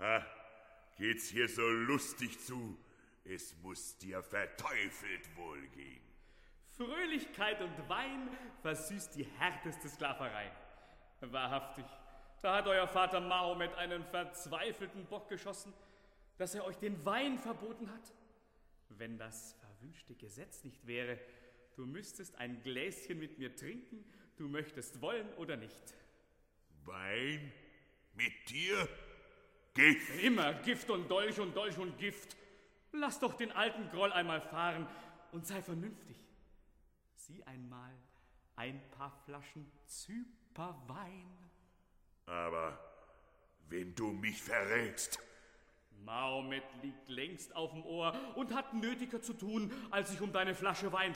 Ha, geht's hier so lustig zu? Es muss dir verteufelt wohlgehen. Fröhlichkeit und Wein versüßt die härteste Sklaverei. Wahrhaftig, da hat euer Vater Mahomet einen verzweifelten Bock geschossen, dass er euch den Wein verboten hat. Wenn das verwünschte Gesetz nicht wäre, du müsstest ein Gläschen mit mir trinken, du möchtest wollen oder nicht. Wein? Mit dir? Gift? Immer Gift und Dolch und Dolch und Gift. Lass doch den alten Groll einmal fahren und sei vernünftig. Sieh einmal ein paar Flaschen Zyperwein. Aber wenn du mich verrätst... Mahomet liegt längst auf dem Ohr und hat nötiger zu tun, als sich um deine Flasche Wein